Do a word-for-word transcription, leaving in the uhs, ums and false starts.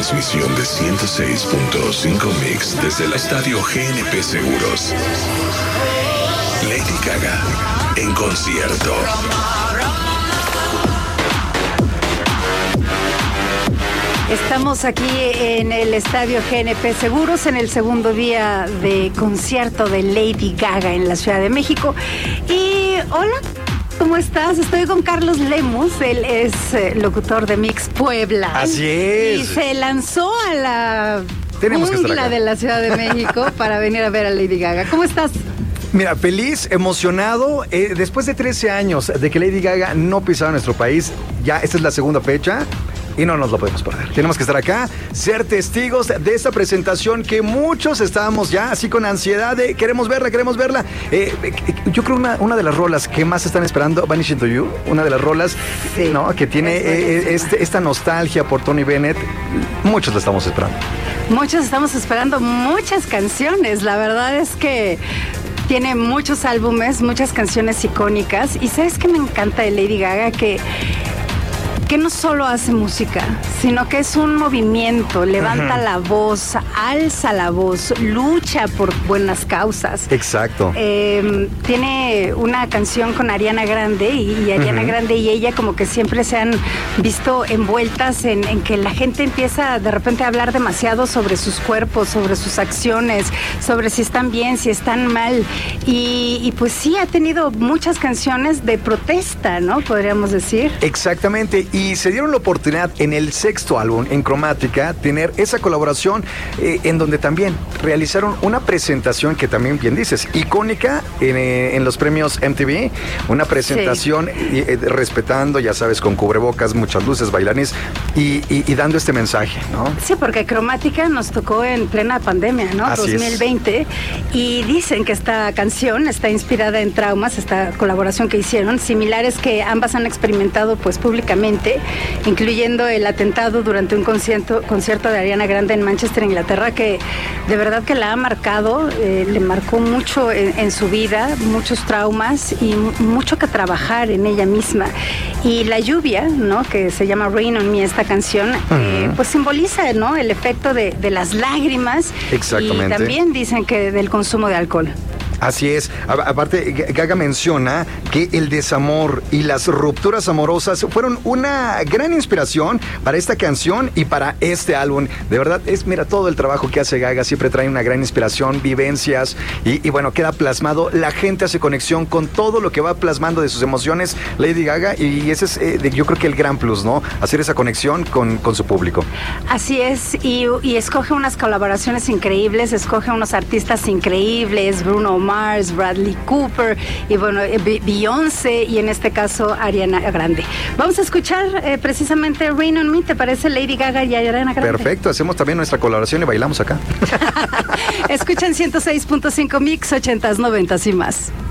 transmisión de ciento seis punto cinco Mix desde el estadio G N P Seguros. Lady Gaga en concierto. Estamos aquí en el estadio G N P Seguros en el segundo día de concierto de Lady Gaga en la Ciudad de México. Y hola, ¿cómo estás? Estoy con Carlos Lemus, él es eh, locutor de Mix Puebla. Así es. Y se lanzó a la Tenemos jungla de la Ciudad de México para venir a ver a Lady Gaga. ¿Cómo estás? Mira, feliz, emocionado. Eh, después de trece años de que Lady Gaga no pisaba nuestro país, ya esta es la segunda fecha. Y no nos lo podemos perder. Tenemos que estar acá, ser testigos de esta presentación que muchos estábamos ya así con ansiedad de queremos verla, queremos verla. Eh, eh, yo creo una, una de las rolas que más están esperando, Vanish Into You, una de las rolas sí, ¿no? que tiene eh, este, esta nostalgia por Tony Bennett. Muchos la estamos esperando. Muchos estamos esperando muchas canciones. La verdad es que tiene muchos álbumes, muchas canciones icónicas. Y ¿sabes qué me encanta de Lady Gaga? Que que no solo hace música, sino que es un movimiento, levanta uh-huh. la voz, alza la voz, lucha por buenas causas. Exacto. Eh, tiene una canción con Ariana Grande y, y Ariana uh-huh. Grande y ella como que siempre se han visto envueltas en, en que la gente empieza de repente a hablar demasiado sobre sus cuerpos, sobre sus acciones, sobre si están bien, si están mal. Y, y pues sí, ha tenido muchas canciones de protesta, ¿no? Podríamos decir. Exactamente. Y Y se dieron la oportunidad en el sexto álbum, en Cromática, tener esa colaboración eh, en donde también realizaron una presentación que también, bien dices, icónica en, eh, en los premios M T V. Una presentación sí. eh, respetando, ya sabes, con cubrebocas, muchas luces, bailarines y, y, y dando este mensaje, ¿no? Sí, porque Cromática nos tocó en plena pandemia, ¿no? Así dos mil veinte. Es. Y dicen que esta canción está inspirada en traumas, esta colaboración que hicieron, similares que ambas han experimentado pues públicamente, incluyendo el atentado durante un concierto, concierto de Ariana Grande en Manchester, Inglaterra, que de verdad que la ha marcado, eh, le marcó mucho en, en su vida, muchos traumas y mucho que trabajar en ella misma. Y la lluvia, ¿no? Que se llama Rain on Me, esta canción, uh-huh. eh, pues simboliza, ¿no? El efecto de, de las lágrimas. Exactamente. Y también dicen que del consumo de alcohol. Así es. A- aparte, Gaga menciona que el desamor y las rupturas amorosas fueron una gran inspiración para esta canción y para este álbum. De verdad, es, mira, todo el trabajo que hace Gaga siempre trae una gran inspiración, vivencias y, y bueno, queda plasmado. La gente hace conexión con todo lo que va plasmando de sus emociones Lady Gaga y ese es, eh, de, yo creo que el gran plus, ¿no? Hacer esa conexión con, con su público. Así es, y, y escoge unas colaboraciones increíbles, escoge unos artistas increíbles, Bruno Mars, Bradley Cooper y bueno, Beyoncé y en este caso Ariana Grande. Vamos a escuchar eh, precisamente Rain on Me, ¿te parece? Lady Gaga y Ariana Grande. Perfecto, hacemos también nuestra colaboración y bailamos acá. Escuchan ciento seis punto cinco Mix, ochentas, noventas y más.